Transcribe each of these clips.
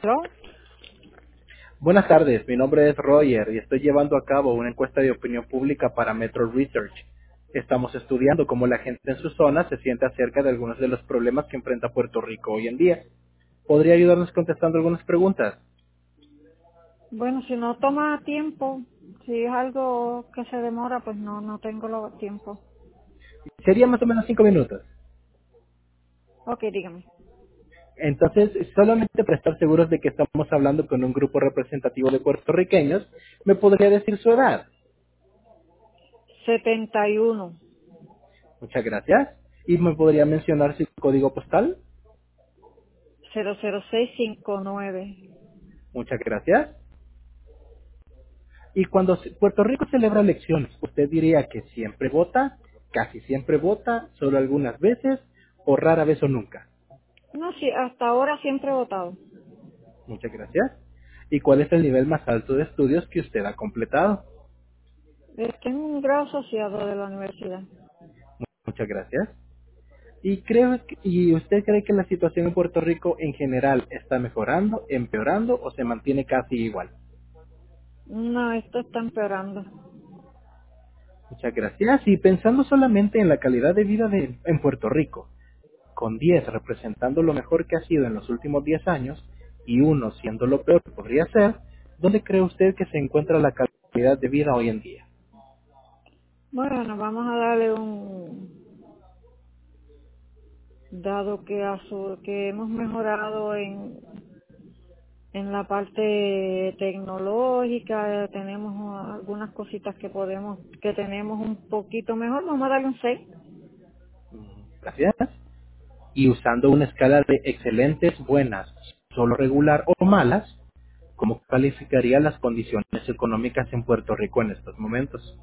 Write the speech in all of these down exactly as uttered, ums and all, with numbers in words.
¿Aló? Buenas tardes, mi nombre es Roger y estoy llevando a cabo una encuesta de opinión pública para Metro Research. Estamos estudiando cómo la gente en su zona se siente acerca de algunos de los problemas que enfrenta Puerto Rico hoy en día. ¿Podría ayudarnos contestando algunas preguntas? Bueno, si no toma tiempo, si es algo que se demora, pues no, no tengo lo tiempo. Sería más o menos cinco minutos. Ok, dígame. Entonces, solamente para estar seguros de que estamos hablando con un grupo representativo de puertorriqueños, ¿me podría decir su edad? setenta y uno Muchas gracias. ¿Y me podría mencionar su código postal? cero cero seis cinco nueve. Muchas gracias. Y cuando se- Puerto Rico celebra elecciones, ¿usted diría que siempre vota, casi siempre vota, solo algunas veces, o rara vez o nunca? No, sí, hasta ahora siempre he votado. Muchas gracias. ¿Y cuál es el nivel más alto de estudios que usted ha completado? Eh, Tengo un grado asociado de la universidad. Muchas gracias. ¿Y, cree que- ¿Y usted cree que la situación en Puerto Rico en general está mejorando, empeorando o se mantiene casi igual? No, esto está empeorando. Muchas gracias. Y pensando solamente en la calidad de vida de- en Puerto Rico, con diez representando lo mejor que ha sido en los últimos diez años y uno siendo lo peor que podría ser, ¿dónde cree usted que se encuentra la calidad de vida hoy en día? Bueno, vamos a darle un... Dado que, a su- que hemos mejorado en, En la parte tecnológica eh, tenemos uh, algunas cositas que podemos, que tenemos un poquito mejor. Vamos a darle un seis. Gracias. Y usando una escala de excelentes, buenas, solo regular o malas, ¿cómo calificaría las condiciones económicas en Puerto Rico en estos momentos?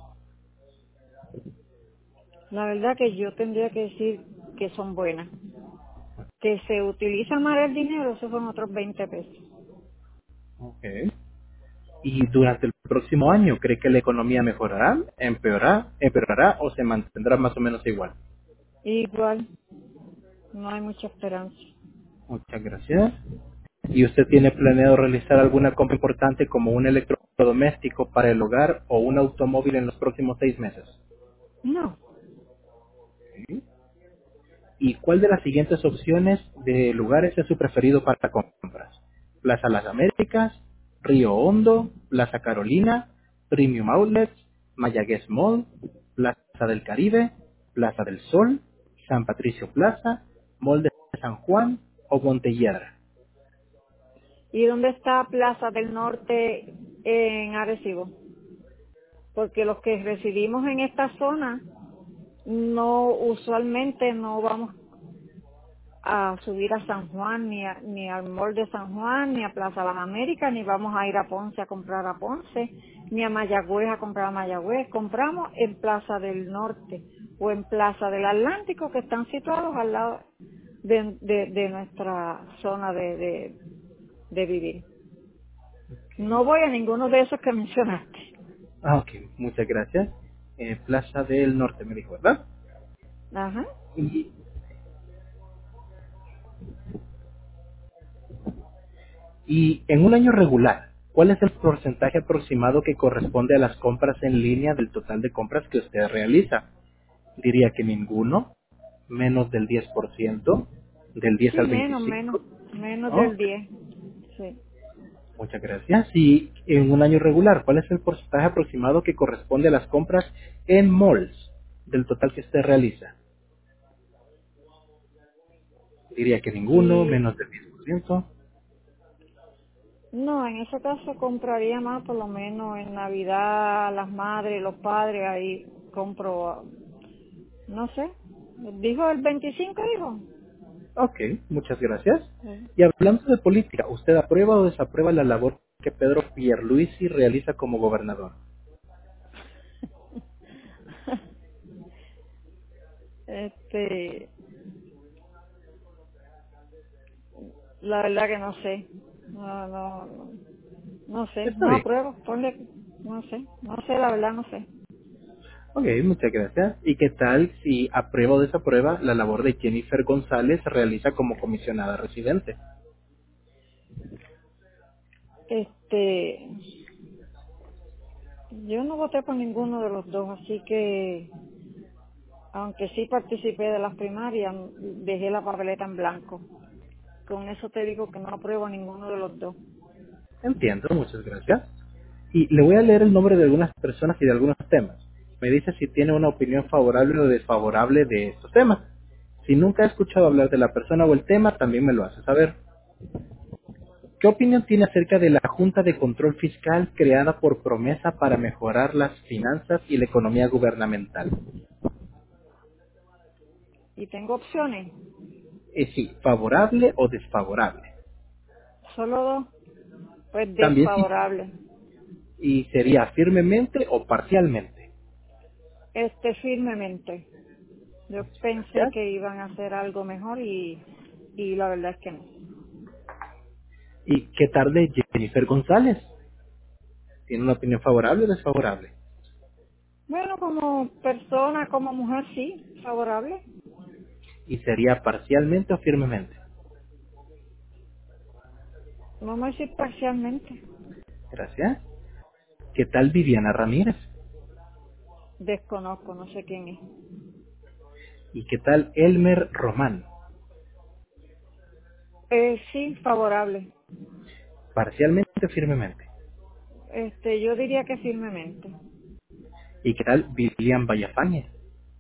La verdad que yo tendría que decir que son buenas. Que se utiliza mal el dinero, esos son otros veinte pesos. Ok. ¿Y durante el próximo año cree que la economía mejorará, empeorará, empeorará o se mantendrá más o menos igual? Igual, no hay mucha esperanza. Muchas gracias. ¿Y usted tiene planeado realizar alguna compra importante como un electrodoméstico para el hogar o un automóvil en los próximos seis meses? No, ¿Sí? ¿Y cuál de las siguientes opciones de lugares es su preferido para compras? Plaza Las Américas, Río Hondo, Plaza Carolina, Premium Outlets, Mayagüez Mall, Plaza del Caribe, Plaza del Sol, San Patricio Plaza, Mall de San Juan o Montelledra. ¿y dónde está Plaza del Norte en Arecibo? Porque los que residimos en esta zona, no, usualmente no vamos a subir a San Juan, ni, a- ni al Mall de San Juan, ni a Plaza Las Américas, ni vamos a ir a Ponce a comprar a Ponce, ni a Mayagüez a comprar a Mayagüez. Compramos en Plaza del Norte o en Plaza del Atlántico, que están situados al lado de, de, de nuestra zona de, de, de vivir. No voy a ninguno de esos que mencionaste. Ah, ok, muchas gracias. Eh, Plaza del Norte me dijo, ¿verdad? Ajá. Y, y en un año regular, ¿cuál es el porcentaje aproximado que corresponde a las compras en línea del total de compras que usted realiza? Diría que ninguno, menos del diez por ciento, del diez Sí, al menos, menos, veinticinco por ciento. menos del Ok, diez. Sí. muchas gracias. Y en un año regular, ¿cuál es el porcentaje aproximado que corresponde a las compras en malls del total que usted realiza? Diría que ninguno, Y menos del diez por ciento. no, en ese caso compraría más, por lo menos en Navidad, las madres, los padres, ahí compro, no sé, dijo el veinticinco, dijo. Ok, muchas gracias. Sí. Y hablando de política, ¿usted aprueba o desaprueba la labor que Pedro Pierluisi realiza como gobernador? Este, la verdad que no sé, no, no, no, no sé, Está no bien. apruebo, ponle, no sé, no sé, la verdad no sé. Ok, muchas gracias. ¿Y qué tal si aprueba o desaprueba la labor de Jennifer González realiza como comisionada residente? Este, yo no voté por ninguno de los dos, así que, aunque sí participé de las primarias, dejé la papeleta en blanco. Con eso te digo que no apruebo a ninguno de los dos. Entiendo, muchas gracias. Y le voy a leer el nombre de algunas personas y de algunos temas. Me dice si tiene una opinión favorable o desfavorable de estos temas. Si nunca ha escuchado hablar de la persona o el tema, también me lo hace saber. ¿Qué opinión tiene acerca de la Junta de Control Fiscal creada por promesa para mejorar las finanzas y la economía gubernamental? Y tengo opciones, Eh, sí, favorable o desfavorable. solo dos, pues También sí, desfavorable. y sería firmemente o parcialmente. Este, firmemente. Yo pensé Gracias. que iban a hacer algo mejor y, y la verdad es que no. ¿Y qué tal de Jennifer González? ¿Tiene una opinión favorable o desfavorable? Bueno, como persona, como mujer, sí, favorable. Y sería parcialmente o firmemente. Vamos a decir parcialmente. Gracias. ¿Qué tal Viviana Ramírez? Desconozco, no sé quién es. ¿Y qué tal Elmer Román? Eh, sí, favorable. Parcialmente o firmemente. Este, yo diría que firmemente. ¿Y qué tal Vivian Villafañe?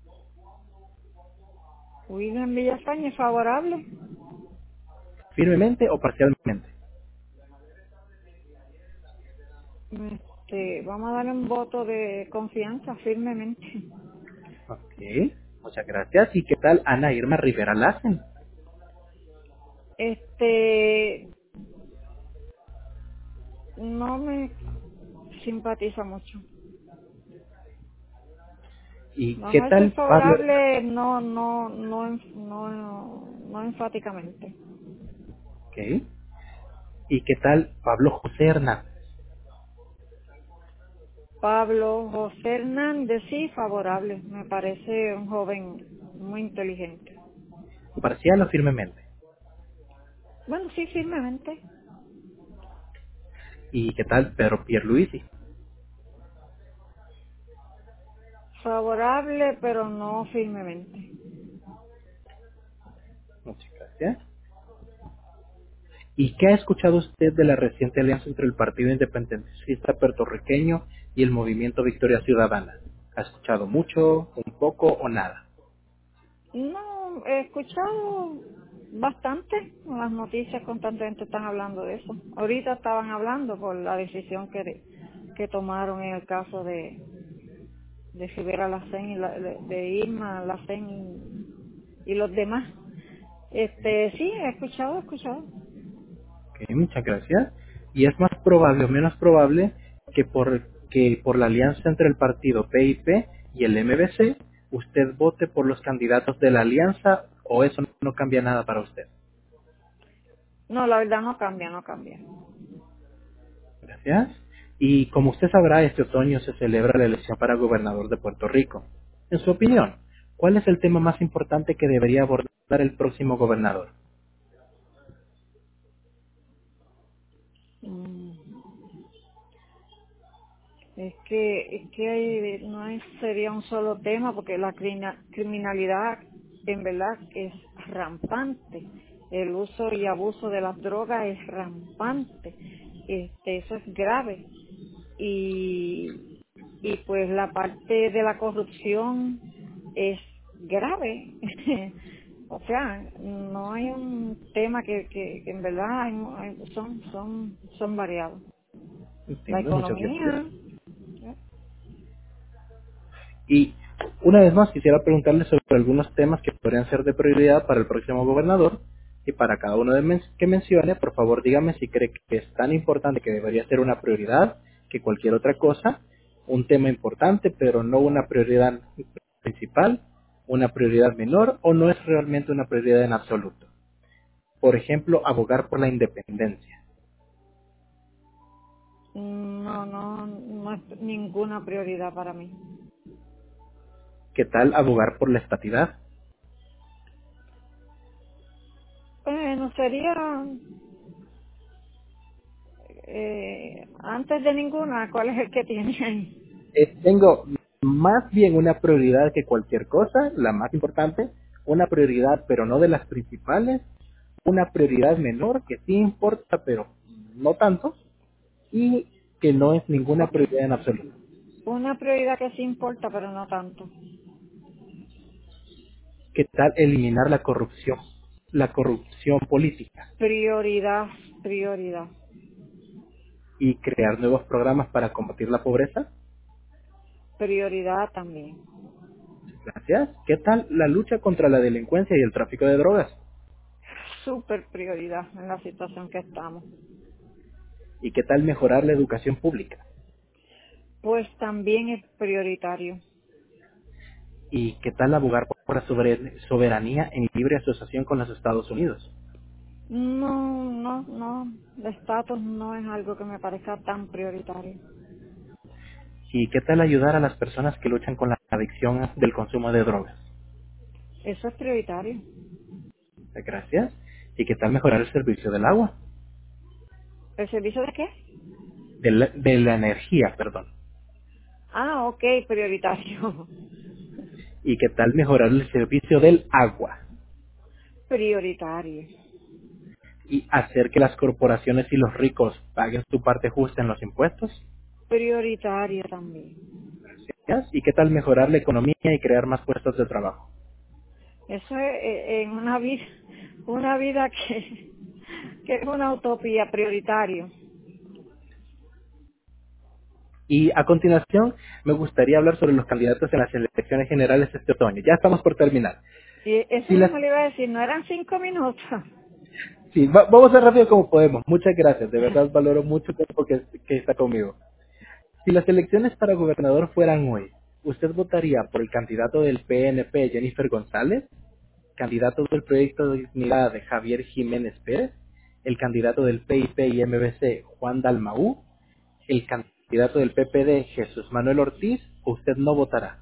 William Villafañe, favorable. ¿Firmemente o parcialmente? Este, vamos a darle un voto de confianza, firmemente. Ok, muchas gracias. ¿Y qué tal Ana Irma Rivera Lassen? Este, no me simpatiza mucho. ¿Y qué Vamos a decir tal Pablo Hernández? favorable, no, no, no, no, no enfáticamente. Ok. ¿Y qué tal Pablo José Hernández? Pablo José Hernández, sí, favorable. Me parece un joven muy inteligente. ¿Parcial o firmemente? Bueno, sí, firmemente. ¿Y qué tal Pedro Pierluisi? Favorable, pero no firmemente. Muchas gracias. ¿Y qué ha escuchado usted de la reciente alianza entre el Partido Independentista Puertorriqueño y el Movimiento Victoria Ciudadana? ¿Ha escuchado mucho, un poco o nada? No, he escuchado bastante. Las noticias constantemente están hablando de eso. Ahorita estaban hablando por la decisión que, que tomaron en el caso de, de Rivera Lacén y la, de, de Irma Lacén y, y los demás. Este, sí, he escuchado, he escuchado. Ok, muchas gracias. Y es más probable o menos probable que por, que por la alianza entre el partido P I P y el M B C, usted vote por los candidatos de la alianza o eso no cambia nada para usted. No, la verdad no cambia, no cambia. Gracias. Y como usted sabrá, este otoño se celebra la elección para gobernador de Puerto Rico. En su opinión, ¿cuál es el tema más importante que debería abordar el próximo gobernador? Mm, Es que, es que hay- no es, sería un solo tema porque la crina- criminalidad en verdad es rampante. El uso y abuso de las drogas es rampante. Este, eso es grave. Y, y pues la parte de la corrupción es grave. O sea, no hay un tema que, que, que en verdad hay- hay- son, son, son variados. La Entiendo, muchas gracias. economía, Y una vez más quisiera preguntarle sobre algunos temas que podrían ser de prioridad para el próximo gobernador y para cada uno de men- que mencione, por favor dígame si cree que es tan importante que debería ser una prioridad que cualquier otra cosa, un tema importante pero no una prioridad principal, una prioridad menor o no es realmente una prioridad en absoluto. Por ejemplo, abogar por la independencia. no, no, no es ninguna prioridad para mí. ¿Qué tal abogar por la estatidad? Bueno, sería eh, antes de ninguna, ¿cuál es el que tiene ahí? Eh, tengo más bien una prioridad que cualquier cosa, la más importante, una prioridad pero no de las principales, una prioridad menor que sí importa pero no tanto, y que no es ninguna Ok. prioridad en absoluto. Una prioridad que sí importa, pero no tanto. ¿Qué tal eliminar la corrupción, la corrupción política Prioridad, prioridad, y crear nuevos programas para combatir la pobreza? prioridad también. Gracias. ¿Qué tal la lucha contra la delincuencia y el tráfico de drogas? Super prioridad en la situación que estamos. ¿Y qué tal mejorar la educación pública? Pues también es prioritario. ¿Y qué tal abogar por la sober- soberanía en libre asociación con los Estados Unidos? No, no, no. El estatus no es algo que me parezca tan prioritario. ¿Y qué tal ayudar a las personas que luchan con la adicción del consumo de drogas? Eso es prioritario. Gracias. ¿Y qué tal mejorar el servicio del agua? ¿El servicio de qué? De la, de la energía, perdón. Ah, ok, prioritario. ¿Y qué tal mejorar el servicio del agua? Prioritario. ¿Y hacer que las corporaciones y los ricos paguen su parte justa en los impuestos? Prioritario también. Gracias. ¿Y qué tal mejorar la economía y crear más puestos de trabajo? Eso es eh, en una vida, una vida que, que es una utopía prioritario. Y a continuación, me gustaría hablar sobre los candidatos en las elecciones generales este otoño. Ya estamos por terminar. Y eso Si las, mismo le iba a decir, no eran cinco minutos. sí, va- vamos a ser rápido como podemos. Muchas gracias. De verdad valoro mucho el tiempo que, que está conmigo. Si las elecciones para gobernador fueran hoy, ¿usted votaría por el candidato del P N P, Jennifer González? ¿Candidato del Proyecto de Dignidad de Javier Jiménez Pérez? ¿El candidato del P I P y M B C, Juan Dalmaú? ¿El candidato del P P D, Jesús Manuel Ortiz? ¿O usted no votará?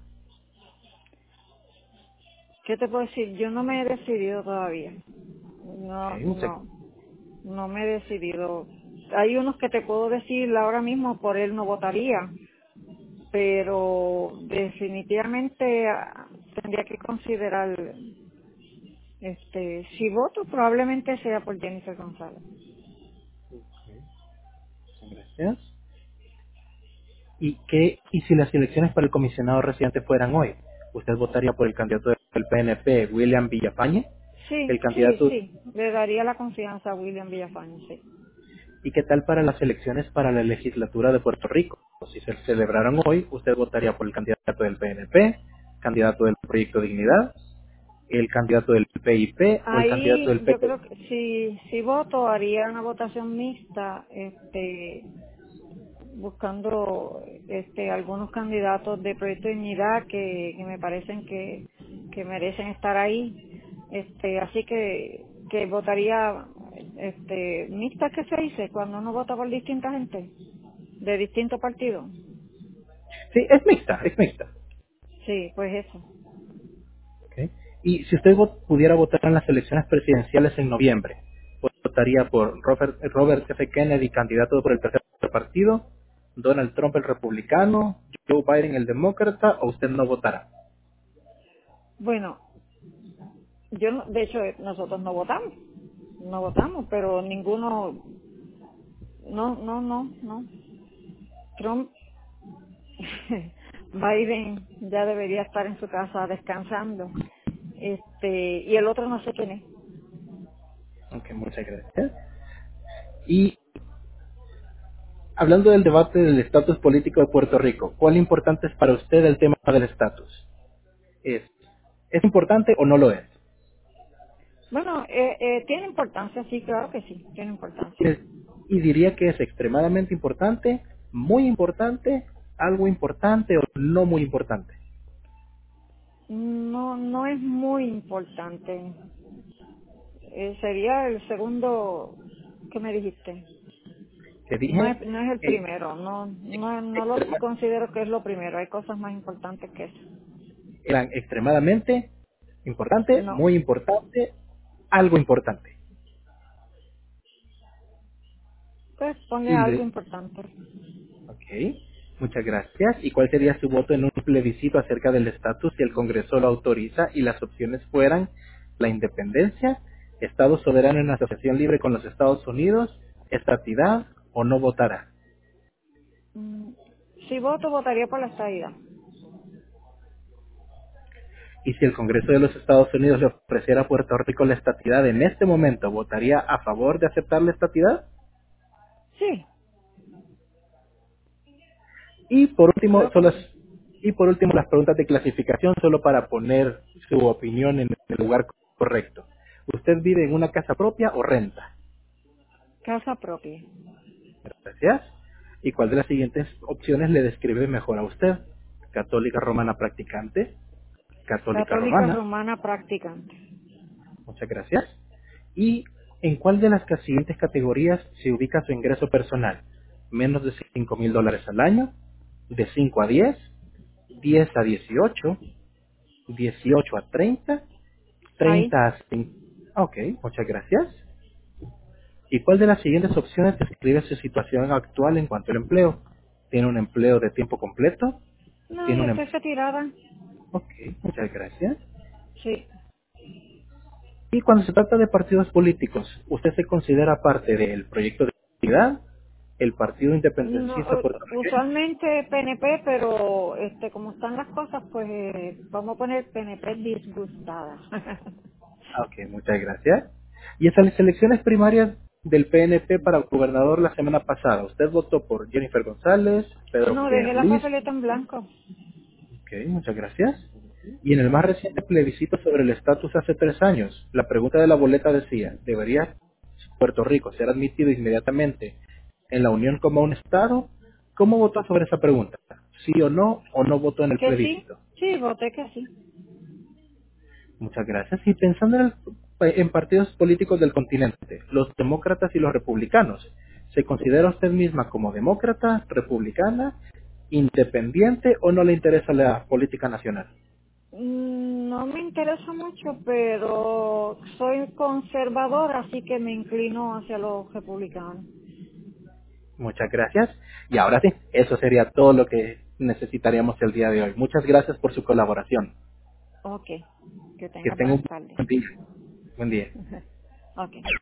¿Qué te puedo decir? Yo no me he decidido todavía. No, Ok, muchas no, no me he decidido. Hay unos que te puedo decir ahora mismo por él no votaría, pero definitivamente ah, tendría que considerar, este, si voto probablemente sea por Jennifer González. gracias. ¿Y qué y si las elecciones para el comisionado residente fueran hoy? ¿Usted votaría por el candidato del P N P, William Villafañe? Sí, ¿El sí, candidato sí, le daría la confianza a William Villafañe, sí. ¿Y qué tal para las elecciones para la legislatura de Puerto Rico? Si se celebraran hoy, ¿usted votaría por el candidato del P N P, candidato del Proyecto Dignidad, el candidato del P I P o el candidato del Ahí yo P P? creo que si, si voto haría una votación mixta, este, buscando este algunos candidatos de Proyecto de Dignidad que, que me parecen que, que merecen estar ahí, este, así que que votaría este mixta, que se dice cuando uno vota por distinta gente de distintos partidos. Sí, es mixta, es mixta. Sí, pues eso. ¿Ok? Y si usted vo- pudiera votar en las elecciones presidenciales en noviembre, ¿votaría por Robert, Robert F. Kennedy, candidato por el tercer partido, Donald Trump, el republicano, Joe Biden, el demócrata, o usted no votará? Bueno, yo no- de hecho nosotros no votamos, no votamos, pero ninguno, no, no, no, no. Trump, Biden ya debería estar en su casa descansando. Este, y el otro no sé quién es. Ok, muchas gracias. Y hablando del debate del estatus político de Puerto Rico, ¿cuál importante es para usted el tema del estatus? ¿Es, ¿Es importante o no lo es? Bueno, eh, eh, tiene importancia, sí, claro que sí, tiene importancia. Es- Y diría que es extremadamente importante, muy importante, algo importante o no muy importante. No, no es muy importante. Eh, sería el segundo que me dijiste. Que No dije, es, no es el eh, primero, no, no, no lo extrema- considero que es lo primero. Hay cosas más importantes que eso. eran extremadamente importante, No, muy importante, algo importante. Pues ponle Y algo le- importante. ok, muchas gracias. ¿Y cuál sería su voto en un plebiscito acerca del estatus si el Congreso lo autoriza y las opciones fueran la independencia, Estado soberano en asociación libre con los Estados Unidos, estatidad o no votará? Mm, Si voto, votaría por la estadidad. Y si el Congreso de los Estados Unidos le ofreciera a Puerto Rico la estatidad en este momento, ¿votaría a favor de aceptar la estatidad? Sí, Y por último, creo que solo sí. y por último las preguntas de clasificación solo para poner su opinión en el lugar correcto. ¿Usted vive en una casa propia o renta? Casa propia. Gracias. ¿Y cuál de las siguientes opciones le describe mejor a usted? Católica romana practicante, católica Católica romana, romana practicante. muchas gracias. ¿Y en cuál de las ca- siguientes categorías se ubica su ingreso personal? Menos de cinco mil dólares al año, de cinco a diez, diez a dieciocho, dieciocho a treinta, Ahí. treinta a cinco. Ok, muchas gracias. ¿Y cuál de las siguientes opciones describe su situación actual en cuanto al empleo? ¿Tiene un empleo de tiempo completo? No, ¿Tiene yo un estoy em- retirada. Ok, muchas gracias. Sí. Y cuando se trata de partidos políticos, ¿usted se considera parte del proyecto de identidad, el Partido No, Independentista u- Puertorriqueño? usualmente P N P, pero este, como están las cosas, pues eh, vamos a poner P N P disgustada. Ah, ok, muchas gracias. Y en las elecciones primarias del P N P para gobernador la semana pasada, ¿usted votó por Jennifer González, Pedro No, dejé la Pierluis? papeleta en blanco. Ok, muchas gracias. Y en el más reciente plebiscito sobre el estatus hace tres años, la pregunta de la boleta decía, ¿debería Puerto Rico ser admitido inmediatamente en la Unión como un Estado? ¿Cómo votó sobre esa pregunta? ¿Sí o no? ¿O no votó en el ¿Que sí? plebiscito? Sí, voté que sí. Muchas gracias. Y pensando en, el- en partidos políticos del continente, los demócratas y los republicanos, ¿se considera usted misma como demócrata, republicana, independiente o no le interesa la política nacional? Mm, No me interesa mucho, pero soy conservadora, así que me inclino hacia los republicanos. Muchas gracias. Y ahora sí, eso sería todo lo que necesitaríamos el día de hoy. Muchas gracias por su colaboración. Ok, que Que tenga tenga un buenas tardes. buen día. Buen día. Ok.